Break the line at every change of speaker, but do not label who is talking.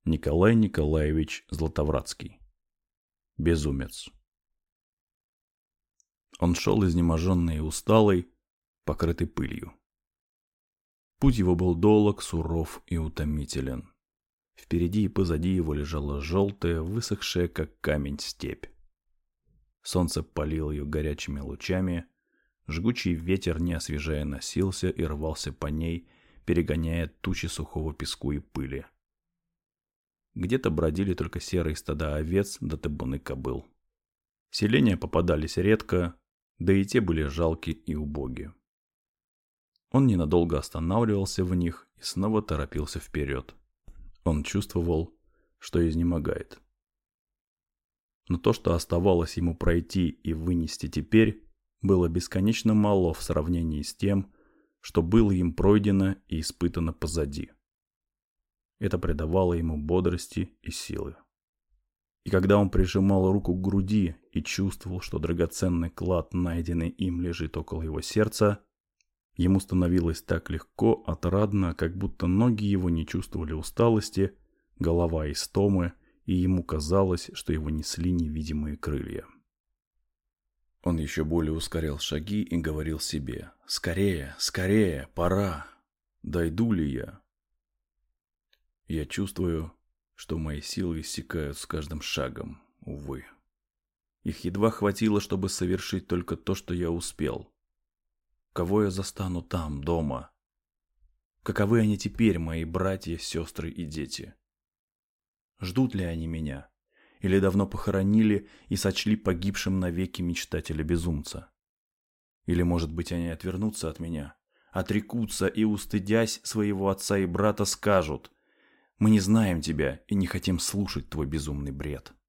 Николай Николаевич Златовратский. Безумец. Он шел изнеможенный и усталый, покрытый пылью. Путь его был долг, суров и утомителен. Впереди и позади его лежала желтая, высохшая как камень степь. Солнце палило ее горячими лучами, жгучий ветер, не освежая, носился и рвался по ней, перегоняя тучи сухого песку и пыли. Где-то бродили только серые стада овец да табуны кобыл. Селения попадались редко, да и те были жалки и убоги. Он ненадолго останавливался в них и снова торопился вперед. Он чувствовал, что изнемогает. Но то, что оставалось ему пройти и вынести теперь, было бесконечно мало в сравнении с тем, что было им пройдено и испытано позади. Это придавало ему бодрости и силы. И когда он прижимал руку к груди и чувствовал, что драгоценный клад, найденный им, лежит около его сердца, ему становилось так легко, отрадно, как будто ноги его не чувствовали усталости, голова истомы, и ему казалось, что его несли невидимые крылья. Он еще более ускорял шаги и говорил себе: «Скорее, скорее, пора! Дойду ли я?» Я чувствую, что мои силы иссякают с каждым шагом, увы. Их едва хватило, чтобы совершить только то, что я успел. Кого я застану там, дома? Каковы они теперь, мои братья, сестры и дети? Ждут ли они меня? Или давно похоронили и сочли погибшим навеки мечтателя-безумца? Или, может быть, они отвернутся от меня, отрекутся и, устыдясь своего отца и брата, скажут: «Мы не знаем тебя и не хотим слушать твой безумный бред».